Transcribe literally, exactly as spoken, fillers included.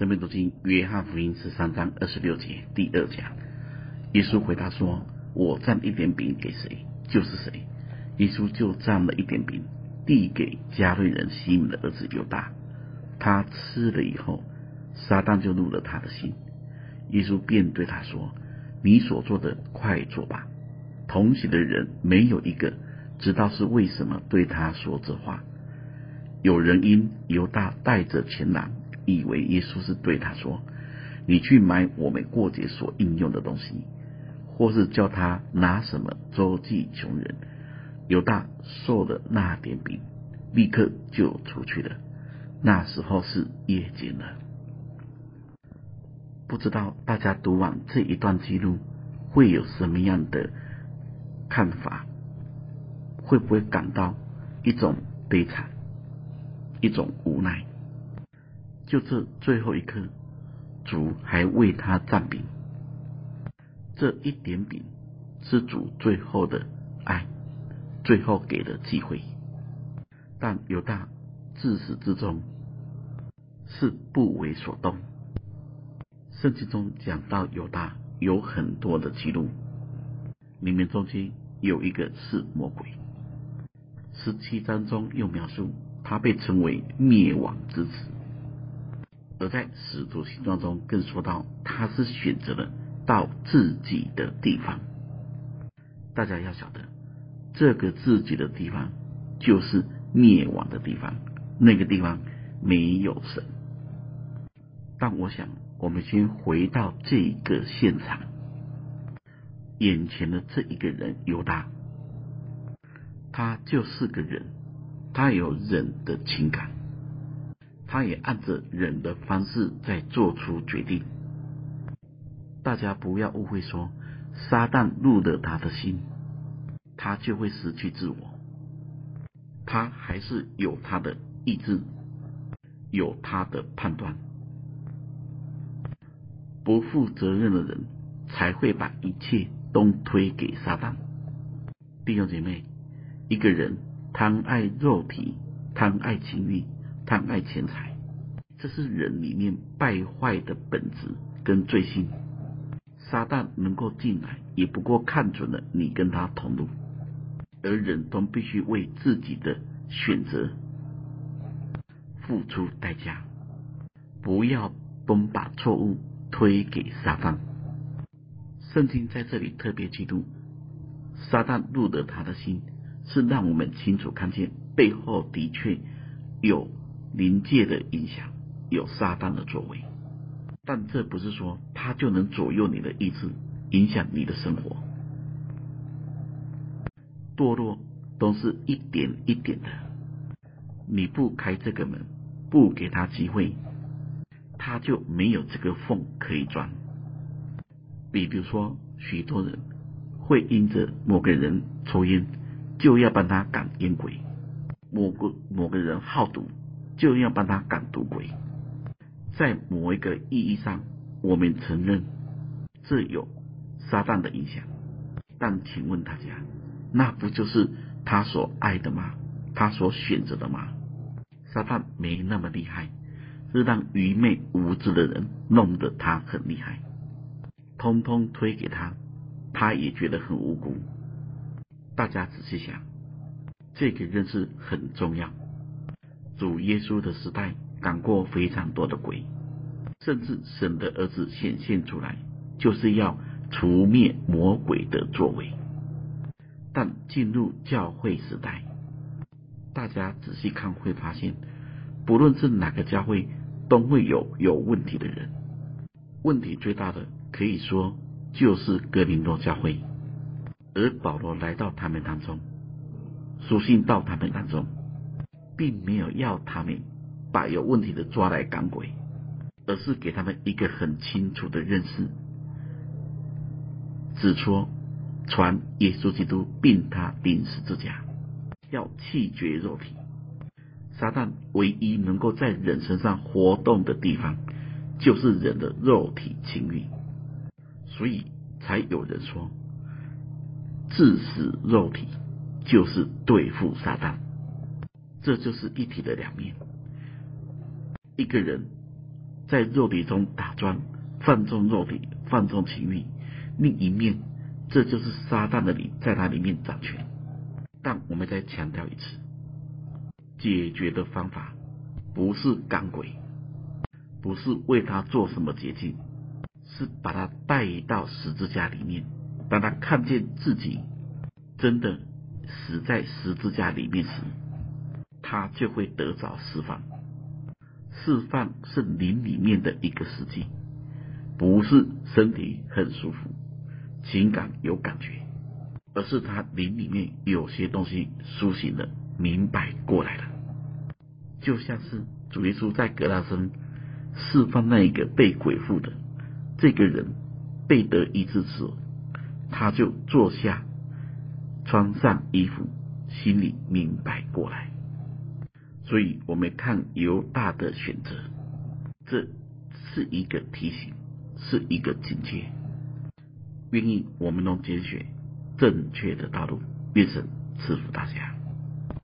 生命读经约翰福音十三章二十六节第二讲，耶稣回答说：我蘸一点饼给谁，就是谁。耶稣就蘸了一点饼，递给加略人西门的儿子犹大。他吃了以后，撒旦就入了他的心。耶稣便对他说：你所做的快做吧。同行的人没有一个知道是为什么对他说这话。有人因犹大带着钱囊，以为耶稣是对他说：你去买我们过节所应用的东西，或是叫他拿什么周济穷人。犹大受了那点饼，立刻就出去了。那时候是夜间了。不知道大家读完这一段记录会有什么样的看法？会不会感到一种悲惨，一种无奈？就这最后一刻，主还为他蘸饼。这一点饼是主最后的爱，最后给的机会。但犹大自始至终是不为所动。圣经中讲到犹大有很多的记录，里面中间有一个是魔鬼。十七章中又描述他被称为灭亡之子，而在使徒行传中更说到他是选择了到自己的地方。大家要晓得，这个自己的地方就是灭亡的地方，那个地方没有神。但我想我们先回到这个现场，眼前的这一个人犹大，他就是个人，他有人的情感，他也按着人的方式在做出决定。大家不要误会说撒旦入了他的心，他就会失去自我。他还是有他的意志，有他的判断。不负责任的人才会把一切都推给撒旦。弟兄姐妹，一个人贪爱肉体，贪爱情欲，贪爱钱财，这是人里面败坏的本质跟罪性。撒旦能够进来，也不过看准了你跟他同路，而人都必须为自己的选择付出代价。不要都把错误推给撒旦。圣经在这里特别记录，撒旦入了他的心，是让我们清楚看见背后的确有灵界的影响，有撒旦的作为。但这不是说他就能左右你的意志，影响你的生活。堕落都是一点一点的，你不开这个门，不给他机会，他就没有这个缝可以钻。比如说，许多人会因着某个人抽烟，就要帮他赶烟鬼；某个某个人好赌，就要帮他赶赌鬼。在某一个意义上，我们承认这有撒旦的影响，但请问大家，那不就是他所爱的吗？他所选择的吗？撒旦没那么厉害，是让愚昧无知的人弄得他很厉害，通通推给他，他也觉得很无辜。大家仔细想，这个认识很重要。主耶稣的时代赶过非常多的鬼，甚至神的儿子显现出来，就是要除灭魔鬼的作为。但进入教会时代，大家仔细看会发现，不论是哪个教会，都会有有问题的人。问题最大的可以说就是哥林多教会，而保罗来到他们当中，书信到他们当中，并没有要他们把有问题的抓来赶鬼，而是给他们一个很清楚的认识，指出传耶稣基督并他钉十字架，要弃绝肉体。撒旦唯一能够在人身上活动的地方，就是人的肉体情欲，所以才有人说，治死肉体就是对付撒旦。这就是一体的两面。一个人在肉体中打转，放纵肉体，放纵情欲；另一面，这就是撒旦的灵在他里面掌权。但我们再强调一次，解决的方法不是赶鬼，不是为他做什么捷径，是把他带到十字架里面，当他看见自己真的死在十字架里面时，他就会得着释放。释放是灵里面的一个实际，不是身体很舒服，情感有感觉，而是他灵里面有些东西苏醒了，明白过来了。就像是主耶稣在格拉森释放那一个被鬼附的这个人被得医治时，他就坐下，穿上衣服，心里明白过来。所以我们看犹大的选择，这是一个提醒，是一个警戒。愿意我们能拣选正确的道路，愿神赐福大家。